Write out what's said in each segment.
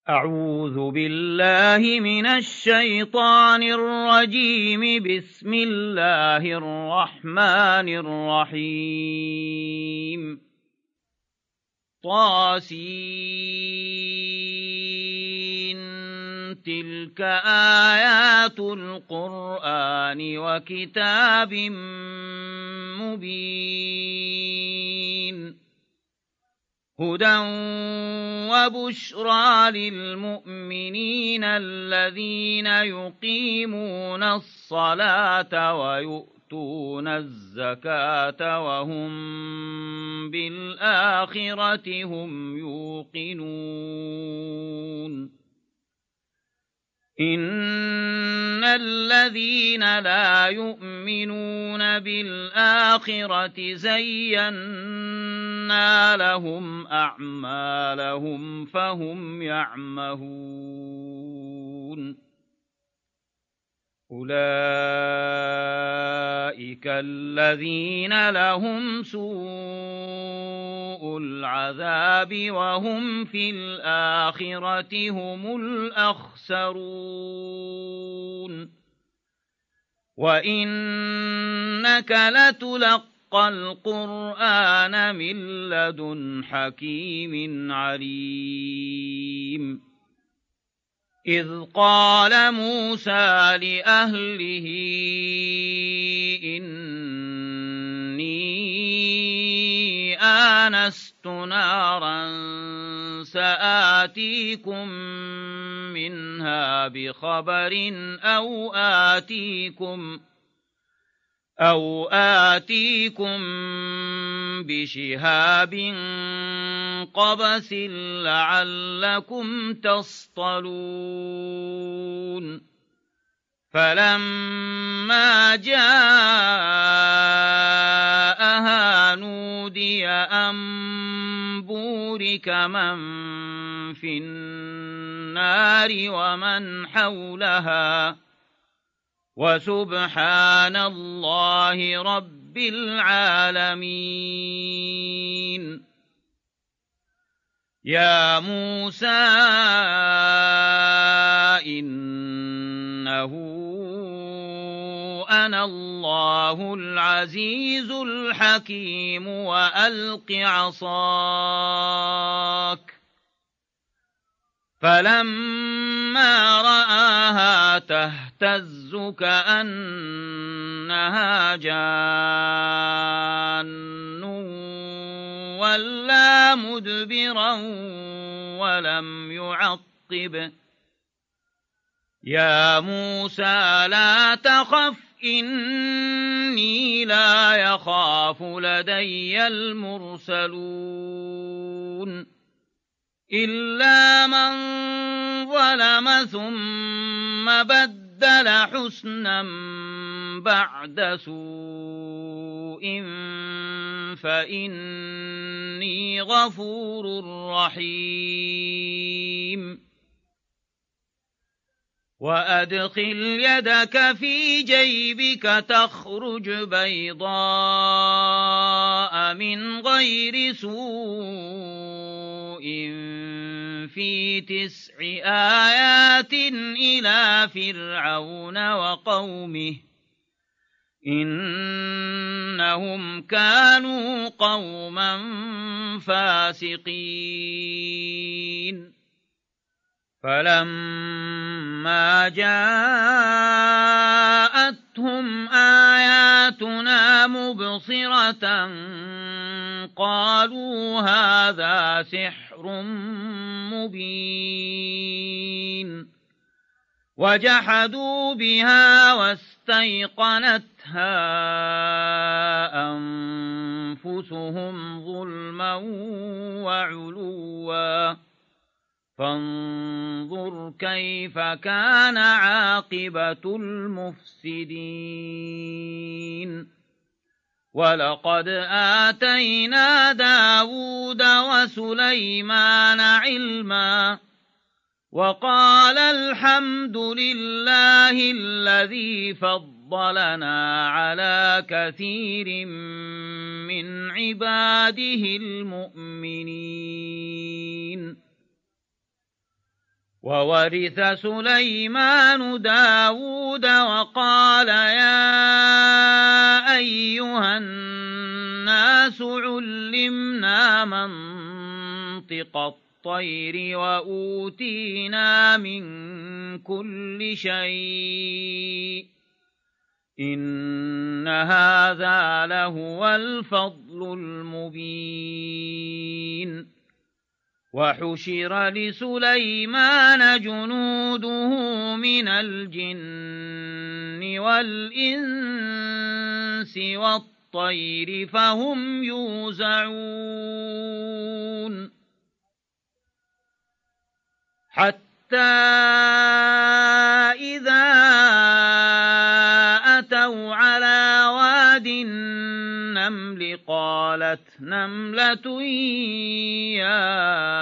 أعوذ بالله من الشيطان الرجيم. بسم الله الرحمن الرحيم. طاسين. تلك آيات القرآن وكتاب مبين. هدى وبشرى للمؤمنين الذين يقيمون الصلاة ويؤتون الزكاة وهم بالآخرة هم يوقنون. إن الذين لا يؤمنون بالآخرة زينا لهم أعمالهم فهم يعمهون. أولئك الذين لهم سوء العذاب وهم في الآخرة هم الأخسرون. وإنك لتلقى القرآن من لدن حكيم عليم. إذ قال موسى لأهله إني آنست نارا سآتيكم منها بخبر أو آتيكم بشهاب قبس لعلكم تصطلون. فلما جاءها نودي أن بورك من في النار ومن حولها وسبحان الله رب العالمين. يا موسى إنه أنا الله العزيز الحكيم وألق عصاك. فلما رآها تهتز كأنها جان ولا مدبرا ولم يعقب. يا موسى لا تخف إني لا يخاف لدي المرسلون. إلا من ظلم ثم بدل حسنا بعد سوء فإني غفور رحيم. وأدخل يدك في جيبك تخرج بيضاء من غير سوء في 9 آيات إلى فرعون وقومه إنهم كانوا قوما فاسقين. فلما جاءتهم آياتنا مبصرة قالوا هذا سحر مبين. وجحدوا بها واستيقنتها أنفسهم ظلما وعلوا فانظر كيف كان عاقبة المفسدين. ولقد آتينا داود وسليمان علما وقال الحمد لله الذي فضلنا على كثير من عباده المؤمنين. وورث سليمان داود وقال يا أيها الناس علمنا منطق الطير وأوتينا من كل شيء إن هذا لهو الفضل المبين وحشر لسليمان جنوده من الجن والإنس والطير فهم يوزعون حتى إذا أتوا على واد النمل قالت نملة يا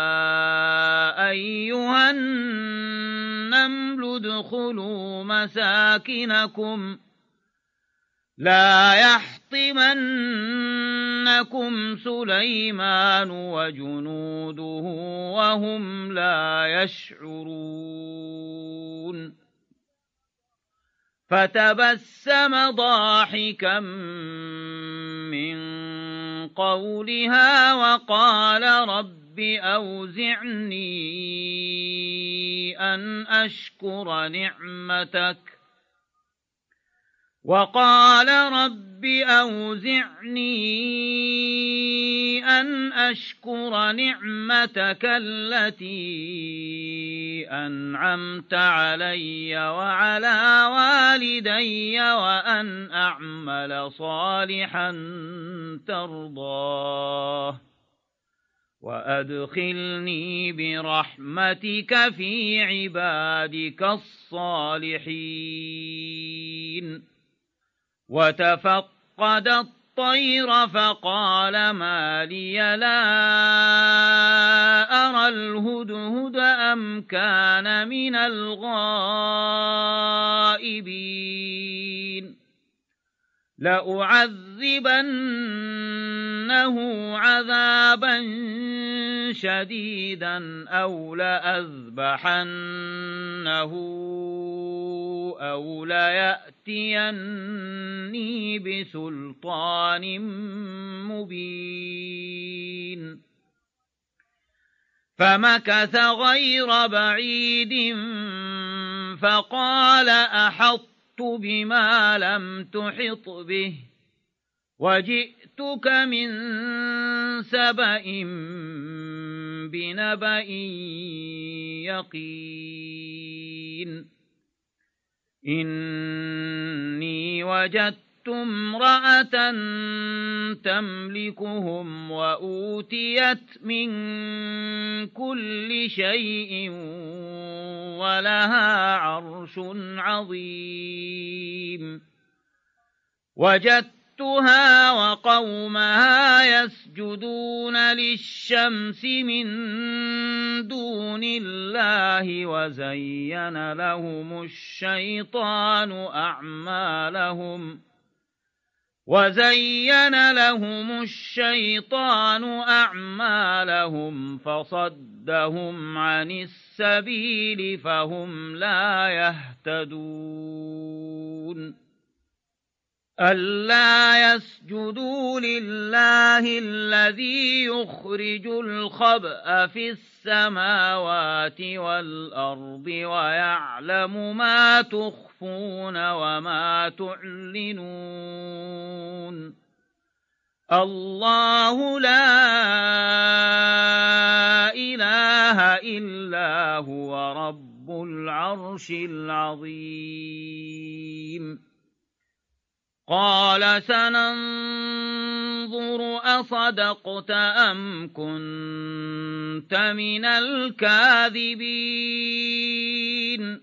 أيها النمل ادخلوا مساكنكم لا يحطمنكم سليمان وجنوده وهم لا يشعرون فتبسم ضاحكا من قولها وقال رب أوزعني أن أشكر نعمتك التي أنعمت علي وعلى والدي وأن أعمل صالحا ترضاه وأدخلني برحمتك في عبادك الصالحين وتفقد الطير فقال ما لي لا أرى الهدهد أم كان من الغائبين لأعذبنه عذابا شديدا أو لأذبحنه أو ليأتيني بسلطان مبين فمكث غير بعيد فقال أحطت بما لم تحط به وجئتك من سبأ بنبأ يقين إني وجدت امرأة تملكهم وأوتيت من كل شيء ولها عرش عظيم وجدتها وقومها يسجدون للشمس من دون الله وزين لهم الشيطان أعمالهم فصدهم عن السبيل فهم لا يهتدون ألا يسجدوا لله الذي يخرج الخبأ في السماوات والأرض ويعلم ما تخفون وما تعلنون الله لا إله إلا هو رب العرش العظيم قال سننظر أصدقت أم كنت من الكاذبين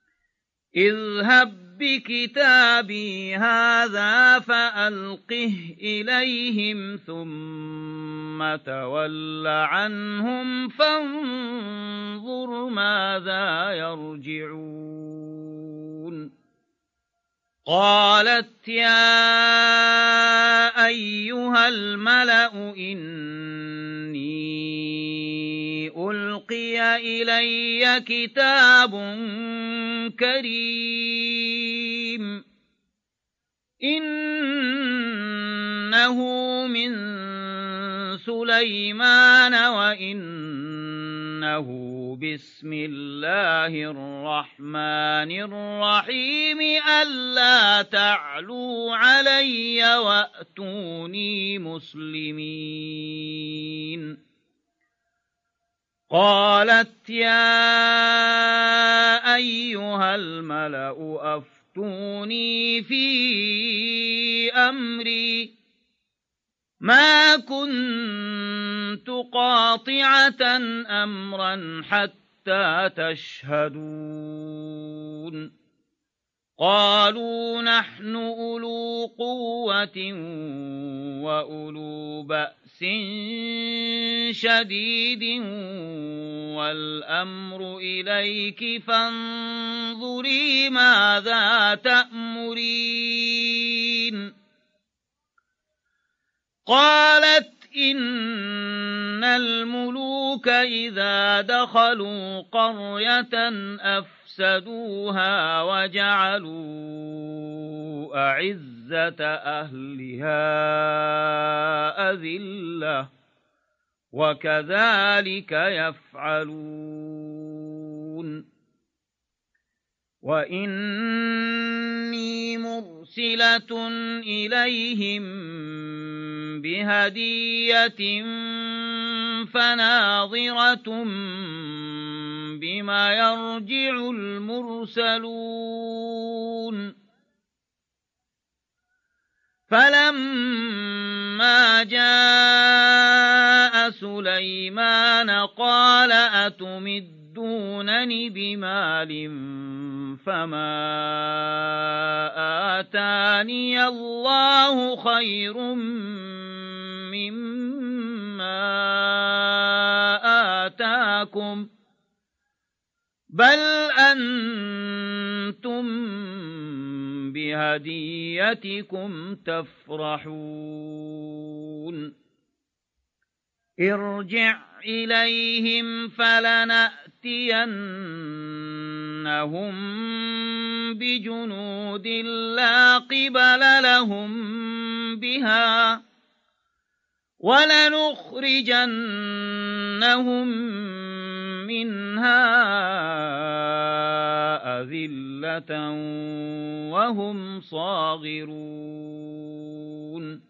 اذهب بكتابي هذا فألقه إليهم ثم تول عنهم فانظر ماذا يرجعون قالت يا أيها الملأ إني ألقي أوحي إلي كتاب كريم إنه من سليمان وإنه بسم الله الرحمن الرحيم ألا تعلوا علي وأتوني مسلمين قالت يا أيها الملأ أفتوني في أمري ما كنت قاطعة أمرا حتى تشهدون قالوا نحن أولو قوة وأولو بأس شديد والأمر إليك فانظري ماذا تأمرين قالت إن الملوك إذا دخلوا قرية أفسدوها وجعلوا أعزة أهلها أذلة وكذلك يفعلون وإني مرسلة إليهم بهدية فناظرة بما يرجع المرسلون فلما جاء سليمان قال أتمدونني بمال فما آتاني الله خير مما آتاكم بل أنتم بهديتكم تفرحون ارجع إليهم فلنأتينهم بجنود لا قبل لهم بها ولنخرجنهم منها أذلة وهم صاغرون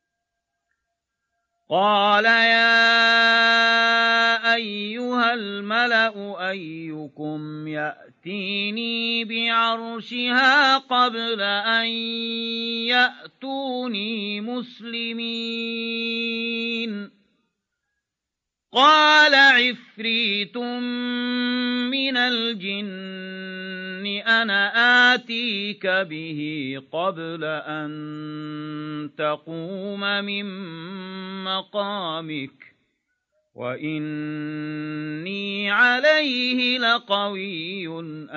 قال يا أيها الملأ أيكم يأتيني بعرشها قبل أن يأتوني مسلمين قال عفريت من الجن أنا آتيك به قبل أن تقوم من مقامك وإني عليه لقوي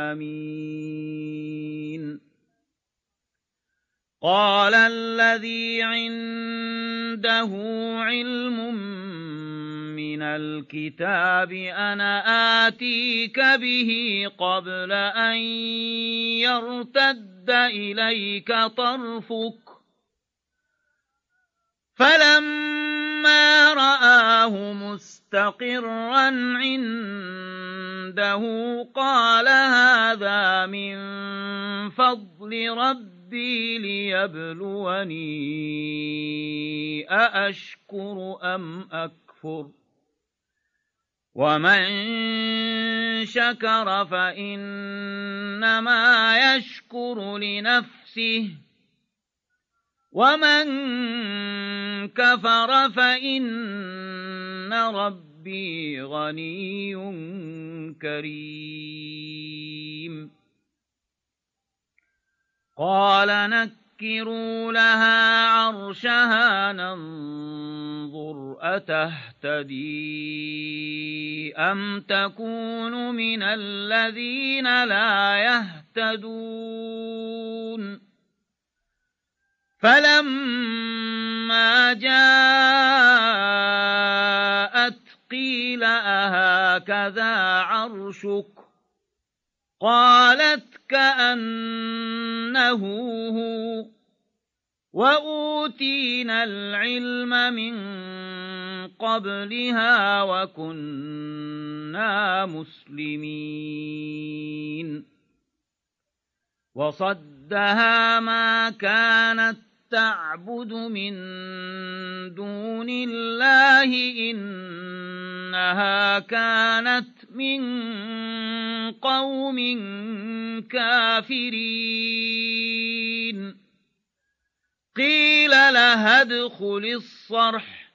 أمين قال الذي عنده علم من الكتاب أنا آتيك به قبل أن يرتد إليك طرفك فلما رآه مستقرا عنده قال هذا من فضل ربي ليبلوني أأشكر أم أكفر ومن شكر فإنما يشكر لنفسه ومن كفر فإن ربي غني كريم قال نكروا لها عرشها ننظر أتهتدي أم تكون من الذين لا يهتدون فلما جاءت قيل أهكذا عرشك قالت كأنه هو وأوتينا العلم من قبلها وكنا مسلمين وصدها ما كانت تعبد من دون الله إنها كانت من قوم كافرين قيل لها ادخل الصرح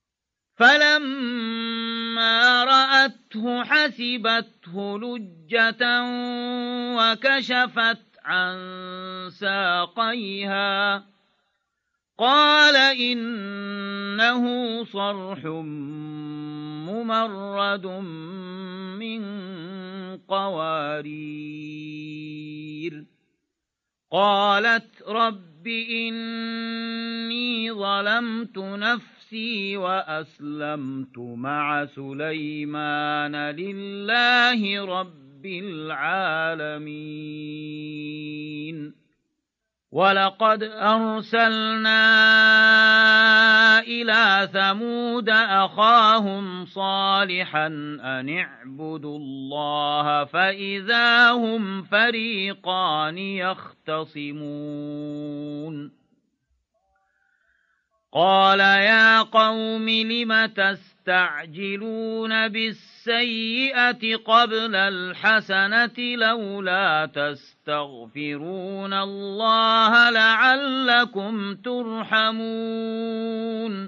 فلما رأته حسبته لجة وكشفت عن ساقيها قال إنه صرح ممرد من قوارير قالت رب إني ظلمت نفسي وأسلمت مع سليمان لله رب العالمين ولقد أرسلنا إلى ثمود أخاهم صالحا أن اعبدوا الله فإذا هم فريقان يختصمون قال يا قوم لم تستعجلون بالسيئة قبل الحسنة لولا تستغفرون الله لعلكم ترحمون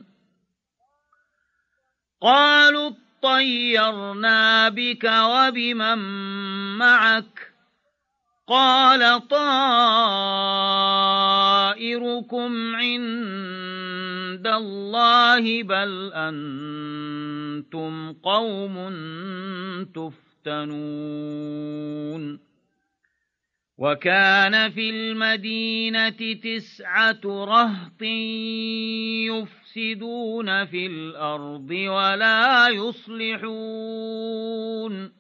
قالوا اطيرنا بك وبمن معك قال طائركم عند الله بل أنتم قوم تفتنون وكان في المدينة 9 رهط يفسدون في الأرض ولا يصلحون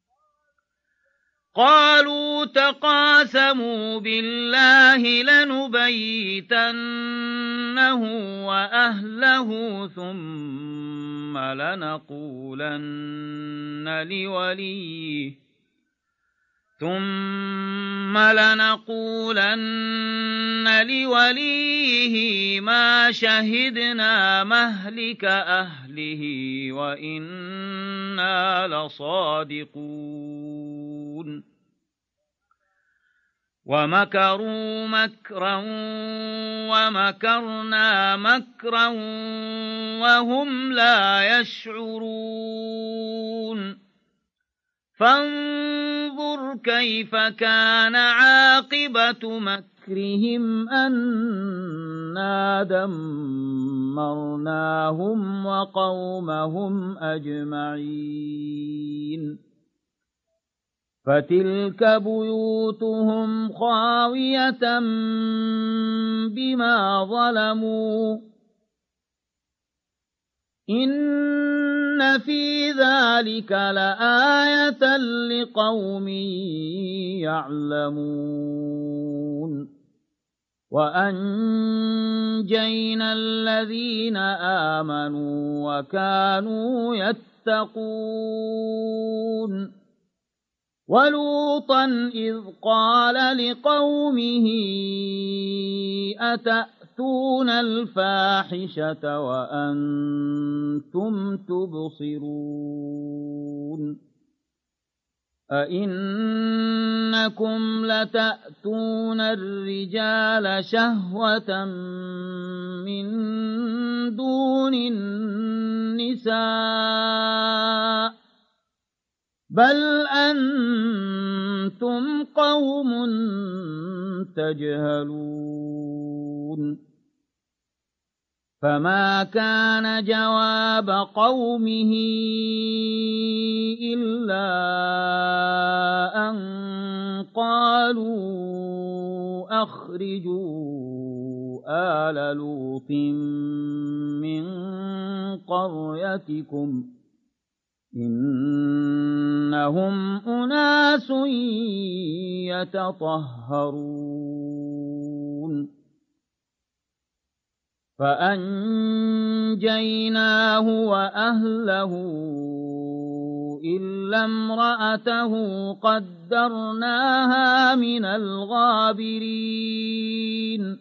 قالوا تقاسموا بالله لنبيتنه وأهله ثم لنقولن لوليه ما شهدنا مهلك أهله وإنا لصادقون ومكروا مكرا ومكرنا مكرا وهم لا يشعرون فانظر كيف كان عاقبة مكرهم أنا دمرناهم وقومهم أجمعين فتلك بيوتهم خاوية بما ظلموا إن في ذلك لآية لقوم يعلمون وأنجينا الذين آمنوا وكانوا يتقون ولوطا إذ قال لقومه أتأتون الفاحشة وأنتم تبصرون أئنكم لتأتون الرجال شهوة من دون النساء بل أنتم قوم تجهلون فما كان جواب قومه إلا أن قالوا أخرجوا آل لوط من قريتكم إنهم أناس يتطهرون فأنجيناه وأهله إلا امرأته قدرناها من الغابرين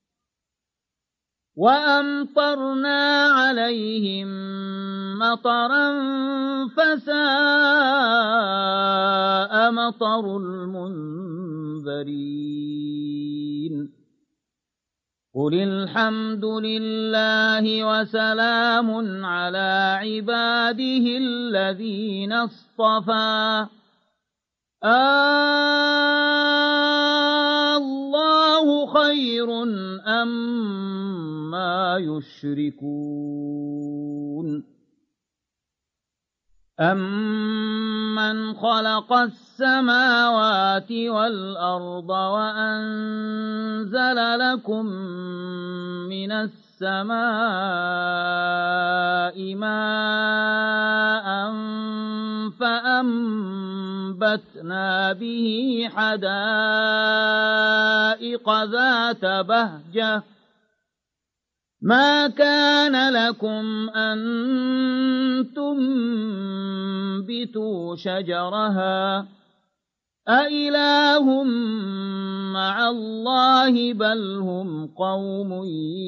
وأمطرنا عليهم مطرا فساء مطر المنذرين قل الحمد لله وسلام على عباده الذين اصطفى الله خير أما يشركون أمن خلق السماوات والأرض وأنزل لكم من السماء ماء فأنبتنا به حدائق ذات بهجة ما كان لكم أن تنبتوا شجرها أإله مع الله بل هم قوم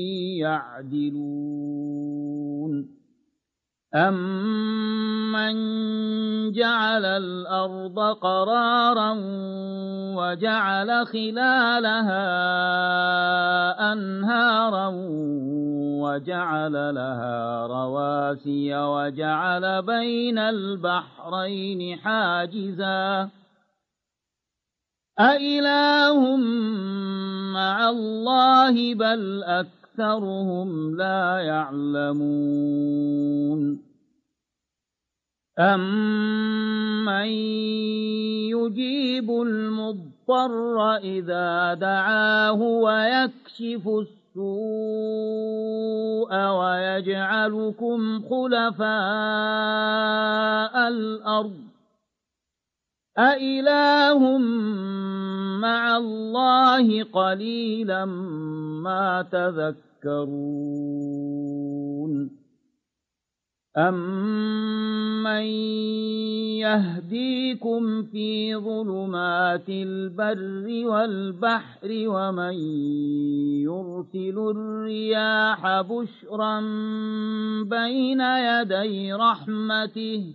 يعدلون أمن جعل الأرض قرارا وجعل خلالها أنهارا وجعل لها رواسي وجعل بين البحرين حاجزا أإله مع الله بل أكثرهم لا يعلمون أمن يجيب المضطر إذا دعاه ويكشف السوء ويجعلكم خلفاء الأرض أإله مع الله قليلا ما تذكرون أمن يهديكم في ظلمات البر والبحر ومن يرسل الرياح بشرا بين يدي رحمته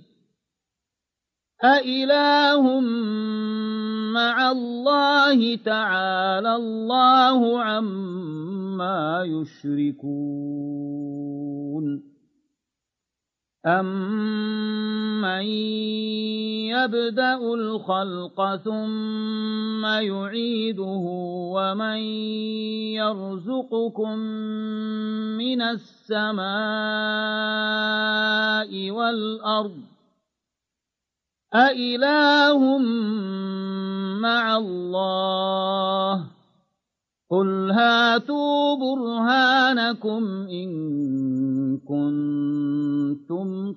أإله مع الله تعالى الله عما يشركون أمن يبدأ الخلق ثم يعيده ومن يرزقكم من السماء والأرض أإله مع الله قل هاتوا برهانكم إن كنتم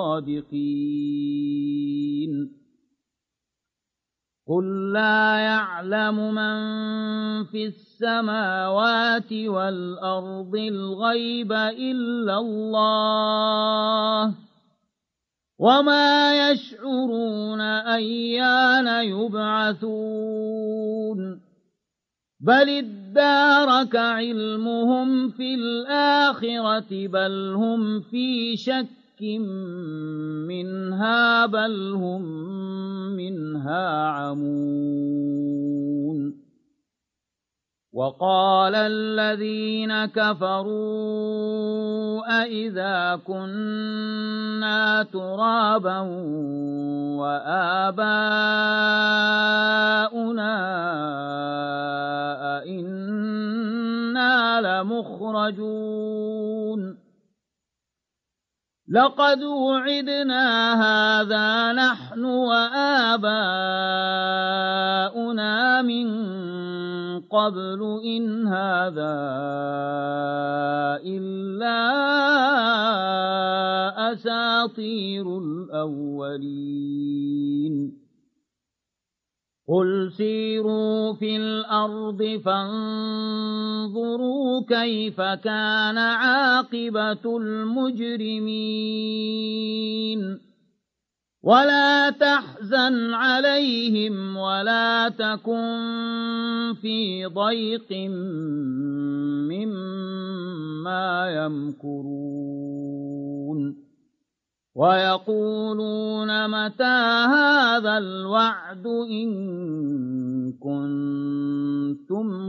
صادقين قل لا يعلم من في السماوات والأرض الغيب إلا الله وما يشعرون أيان يبعثون بل ادارك علمهم في الآخرة بل هم في شك منها بل هم منها عمون وقال الذين كفروا أإذا كنا ترابا وآباؤنا أئنا لمخرجون لقد وعدنا هذا نحن وآباؤنا من قبل إن هذا إلا أساطير أساطير الأولين قل سيروا في الأرض فانظروا كيف كان عاقبة المجرمين ولا تحزن عليهم ولا تكن في ضيق مما يمكرون ويقولون متى هذا الوعد إن كنتم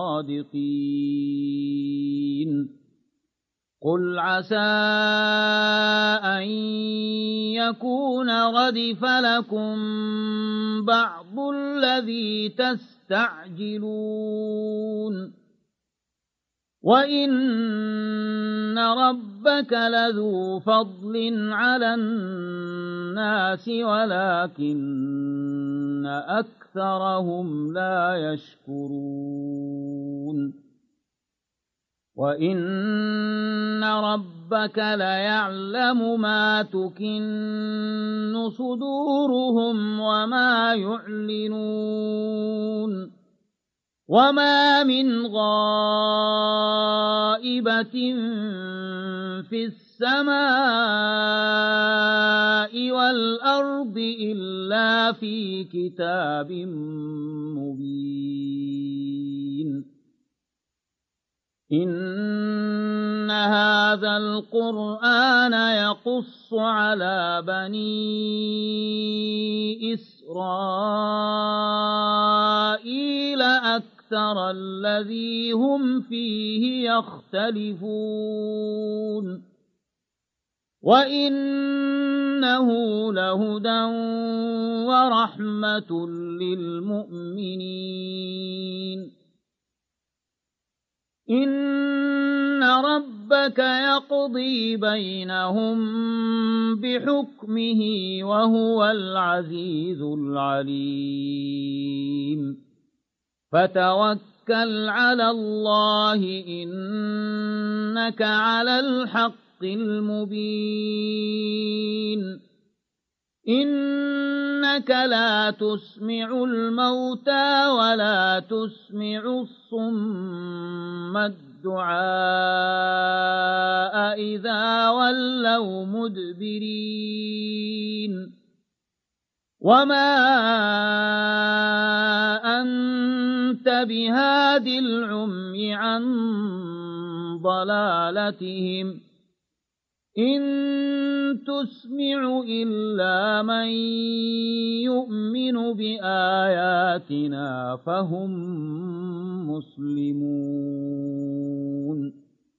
صادقين قل عسى أن يكون ردف لكم بعض الذي تستعجلون وَإِنَّ رَبَّكَ لَذُو فَضْلٍ عَلَى النَّاسِ وَلَكِنَّ أَكْثَرَهُمْ لَا يَشْكُرُونَ وَإِنَّ رَبَّكَ لَيَعْلَمُ مَا تُكِنُّ صُدُورُهُمْ وَمَا يُعْلِنُونَ وَمَا مِنْ غَائِبَةٍ فِي السَّمَاءِ وَالْأَرْضِ إِلَّا فِي كِتَابٍ مُبِينٍ إِنَّ هَذَا الْقُرْآنَ يَقُصُّ عَلَى بَنِي إِسْرَائِيلَ أَكْثَرَ الَّذِي هُمْ فِيهِ يَخْتَلِفُونَ وَإِنَّهُ لَهُدًى وَرَحْمَةٌ لِلْمُؤْمِنِينَ إِنَّ رَبَّكَ يَقْضِي بَيْنَهُم بِحُكْمِهِ وَهُوَ الْعَزِيزُ الْعَلِيمُ فَتَوَكَّلْ عَلَى اللَّهِ إِنَّكَ عَلَى الْحَقِّ الْمُبِينِ إِنَّكَ لَا تُسْمِعُ الْمَوْتَىٰ وَلَا تُسْمِعُ الصُّمَّ الدُّعَاءَ إِذَا وَلَّوْا مُدْبِرِينَ وَمَا أَنتَ بِهَادِ الْعُمْيِ عَن ضَلَالَتِهِمْ إِن تُسْمِعُ إِلَّا مَن يُؤْمِنُ بِآيَاتِنَا فَهُم مُّسْلِمُونَ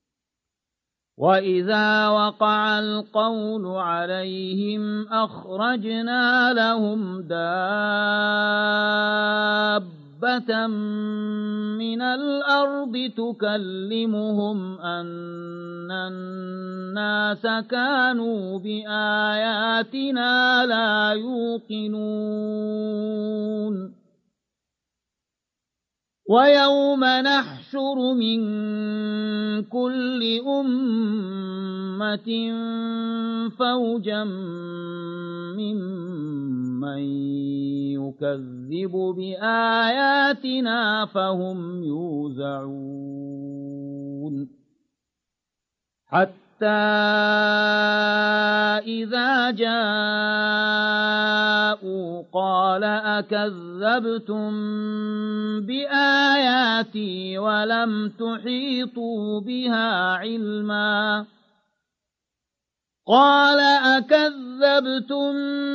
وَإِذَا وَقَعَ الْقَوْلُ عَلَيْهِمْ أَخْرَجْنَا لَهُمْ دَابَّةً مِّنَ الْأَرْضِ تُكَلِّمُهُمْ أَنَّ النَّاسَ كَانُوا بِآيَاتِنَا لَا يُوقِنُونَ وَيَوْمَ نَحْشُرُ مِن كُلِّ أُمَّةٍ فَوْجًا مِّمَّن يُكَذِّبُ بِآيَاتِنَا فَهُمْ يُوزَعُونَ حَتَّى إِذَا جَاءُوا قَالَ أَكَذَّبْتُم بِآيَاتِي وَلَمْ تُحِيطُوا بِهَا عِلْمًا قَالَ أَكَذَّبْتُم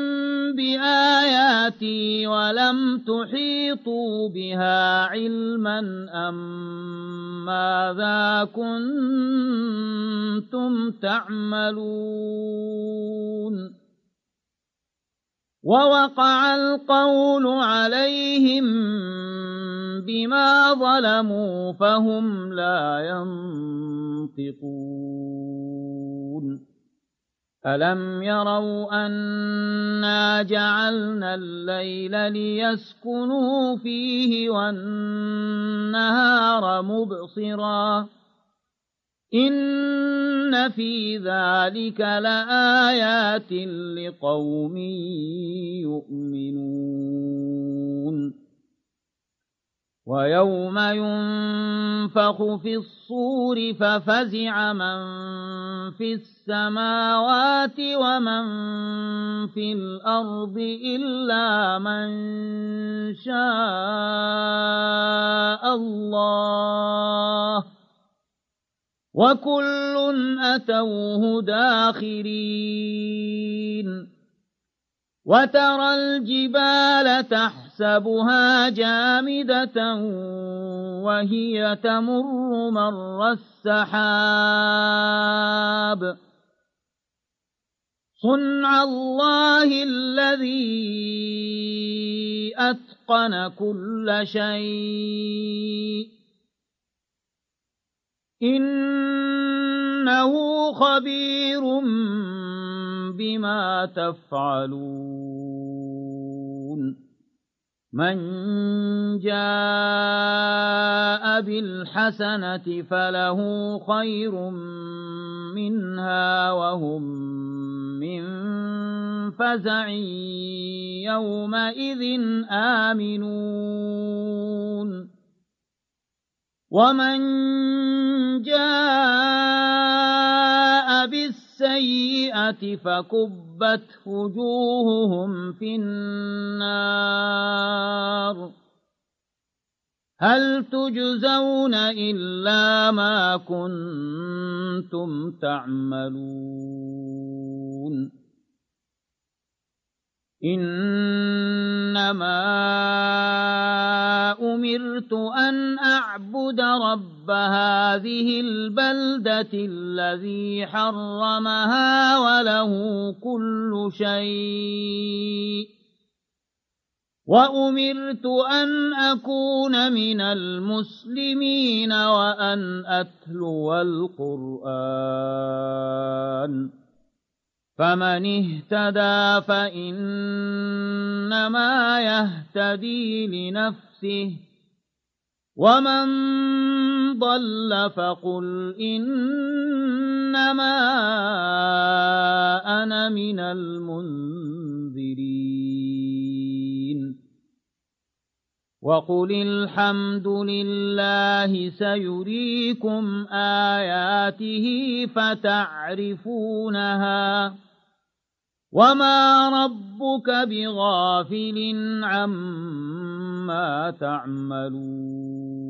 بِآيَاتِي وَلَمْ تُحِيطُوا بِهَا عِلْمًا أَم مَّاذَا كُنتُمْ تَعْمَلُونَ وَوَقَعَ الْقَوْلُ عَلَيْهِم بِمَا ظَلَمُوا فَهُمْ لَا يَنطِقُونَ أَلَمْ يَرَوْا أَنَّا جَعَلْنَا اللَّيْلَ لِيَسْكُنُوا فِيهِ وَالنَّهَارَ مُبْصِرًا إن في ذلك لآيات لقوم يؤمنون ويوم ينفخ في الصور ففزع من في السماوات ومن في الأرض إلا من شاء الله وكل أتوه داخرين وترى الجبال تحسبها جامدة وهي تمر مر السحاب صنع الله الذي أتقن كل شيء إنه خبير بما تفعلون من جاء بالحسنة فله خير منها وهم من فزع يومئذ آمنون ومن جاء بالسيئة فكبت وجوههم في النار هل تجزون إلا ما كنتم تعملون إنما أمرت أن أعبد رب هذه البلدة الذي حرمها وله كل شيء وأمرت أن أكون من المسلمين وأن أتلو القرآن فمن اهتدى فإنما يهتدي لنفسه ومن ضل فقل إنما أنا من المنذرين وقل الحمد لله سيريكم آياته فتعرفونها وما ربك بغافل عما تعملون